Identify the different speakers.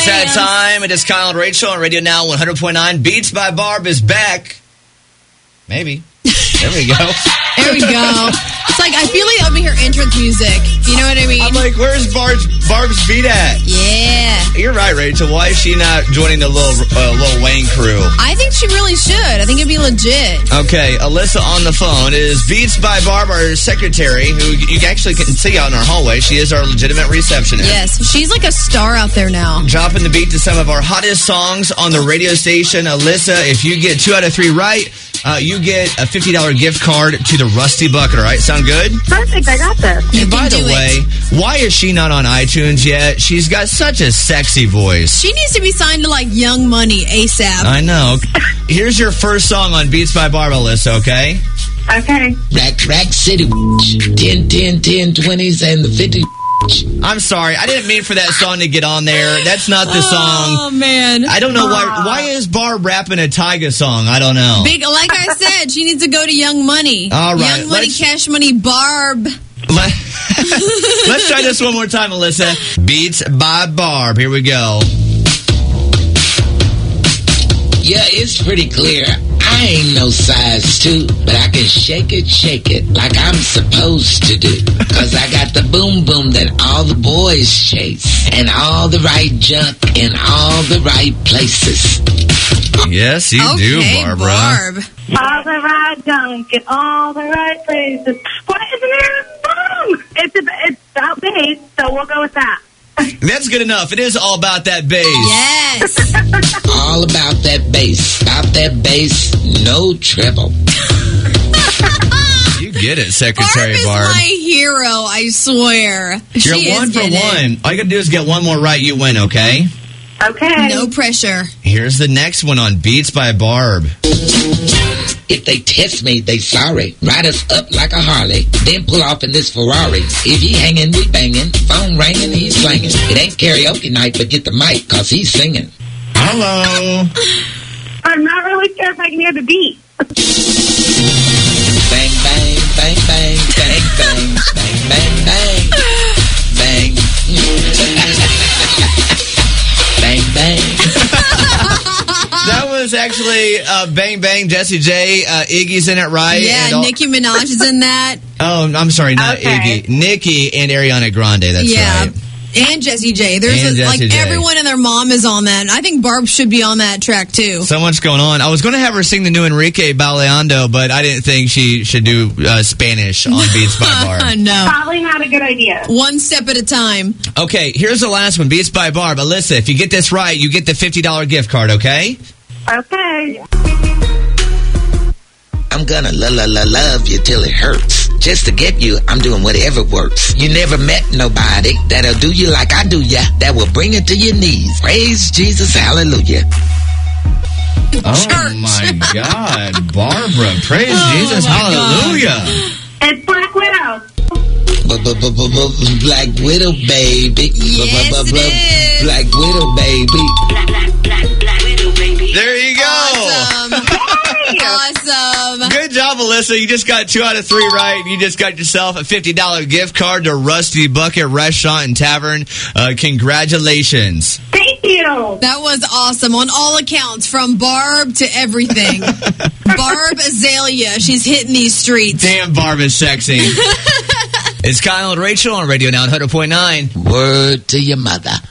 Speaker 1: It's that time. It is Kyle and Rachel on Radio Now 100.9. Beats by Barb is back. Maybe. There we go.
Speaker 2: There we go. It's like, I feel like I'm hear entrance music. You know what I mean?
Speaker 1: I'm like, where's Barb's beat at?
Speaker 2: Yeah.
Speaker 1: You're right, Rachel. Why is she not joining the Lil Wayne crew?
Speaker 2: I think she really should. I think it'd be legit.
Speaker 1: Okay, Alyssa on the phone is Beats by Barb, our secretary, who you actually can see out in our hallway. She is our legitimate receptionist.
Speaker 2: Yes, she's like a star out there now.
Speaker 1: Dropping the beat to some of our hottest songs on the radio station. Alyssa, if you get 2 out of 3 right, you get a $50 gift card to the Rusty Bucket, all right? Sound good?
Speaker 3: Perfect, I got this.
Speaker 1: And by the way, why is she not on iTunes yet? She's got such a sexy voice.
Speaker 2: She needs to be signed to, like, Young Money ASAP.
Speaker 1: I know. Here's your first song on Beats by Barb, Alyssa, okay?
Speaker 3: Okay.
Speaker 4: Rack City, 10, 20s, and the 50.
Speaker 1: I'm sorry. I didn't mean for that song to get on there. That's not the song.
Speaker 2: Oh, man.
Speaker 1: I don't know why. Why is Barb rapping a Tyga song? I don't know.
Speaker 2: Like I said, she needs to go to Young Money.
Speaker 1: All right.
Speaker 2: Young Money, Cash Money, Barb.
Speaker 1: Let's try this one more time, Alyssa. Beats by Barb. Here we go.
Speaker 4: Yeah, it's pretty clear. I ain't no size 2, but I can shake it like I'm supposed to do. Cause I got the boom boom that all the boys chase, and all the right junk in all the right places.
Speaker 1: Yes, you do, Barbara.
Speaker 2: Barb.
Speaker 3: All the right junk in all the right places. What isn't there a song? It's about bass, so we'll go with that.
Speaker 1: That's good enough. It is all about that bass.
Speaker 2: Yes.
Speaker 4: All about that bass. About that bass, no treble.
Speaker 1: You get it, Secretary Barb.
Speaker 2: Barb is my hero, I swear.
Speaker 1: You're 1 for 1. All you gotta do is get one more right, you win, okay?
Speaker 3: Okay.
Speaker 2: No pressure.
Speaker 1: Here's the next one on Beats by Barb.
Speaker 4: If they test me, they sorry. Ride us up like a Harley, then pull off in this Ferrari. If he hanging, we banging. Phone ringing, he's slanging. It ain't karaoke night, but get the mic, cause he's singing.
Speaker 1: Hello.
Speaker 3: I'm not really sure if I can hear the beat.
Speaker 4: Bang, bang, bang, bang, bang, bang, bang, bang, bang, bang. Bang, bang.
Speaker 1: That was actually Bang Bang, Jessie J. Iggy's in it, right?
Speaker 2: Yeah,
Speaker 1: and
Speaker 2: Nicki Minaj is in that.
Speaker 1: Oh, I'm sorry, not Iggy. Nicki and Ariana Grande, that's right.
Speaker 2: And Jessie J. There's
Speaker 1: Jessie J.
Speaker 2: everyone and their mom is on that. I think Barb should be on that track, too.
Speaker 1: So much going on. I was going to have her sing the new Enrique Baleando, but I didn't think she should do Spanish on Beats by Barb.
Speaker 2: No.
Speaker 3: Probably not a good idea.
Speaker 2: One step at a time.
Speaker 1: Okay, here's the last one, Beats by Barb. Alyssa, if you get this right, you get the $50 gift card, okay?
Speaker 3: Okay.
Speaker 4: I'm gonna love you till it hurts. Just to get you, I'm doing whatever works. You never met nobody that'll do you like I do ya, that will bring it to your knees. Praise Jesus, hallelujah.
Speaker 1: Oh my God, Barbara, praise Jesus, hallelujah.
Speaker 3: It's Black Widow.
Speaker 4: Black Widow, baby.
Speaker 2: Yes, it is.
Speaker 4: Black Widow, baby.
Speaker 3: Black Widow, baby.
Speaker 1: There you go.
Speaker 2: Awesome.
Speaker 1: Good job, Alyssa. You just got 2 out of 3 right. You just got yourself a $50 gift card to Rusty Bucket Restaurant and Tavern. Congratulations.
Speaker 3: Thank you.
Speaker 2: That was awesome on all accounts, from Barb to everything. Barb Azalea. She's hitting these streets.
Speaker 1: Damn, Barb is sexy. It's Kyle and Rachel on Radio Now 100.9.
Speaker 4: Word to your mother.